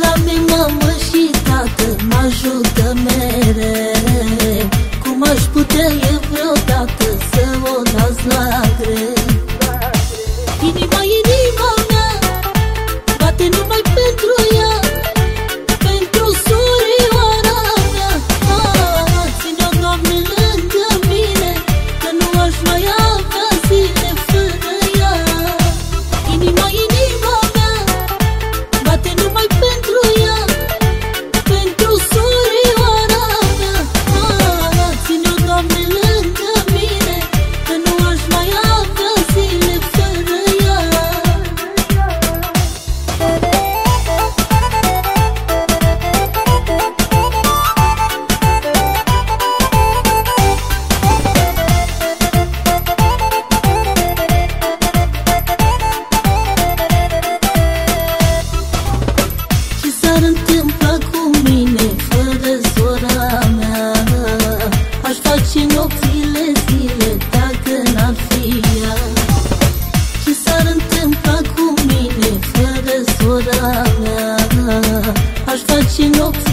la mine mamă și tată mă ajută mereu. Cum aș putea eu vreodată să o las la greu? Inima, inima mea bate numai pentru ea, pentru surioara mea. Ține-o, Doamne, lângă mine, că nu aș mai avea zile fără ea. Inima, inima mea bate numai pentru ea, pentru surioara mea. Ține-o, Doamne, lângă mine, că nu aș mai avea zile fără ea. Ce s-ar întâmpla cu mine fără sora mea? Aș face nopțile zile dacă n-ar fi ea. Ce s-ar întâmpla cu mine fără sora mea? Aș face nopțile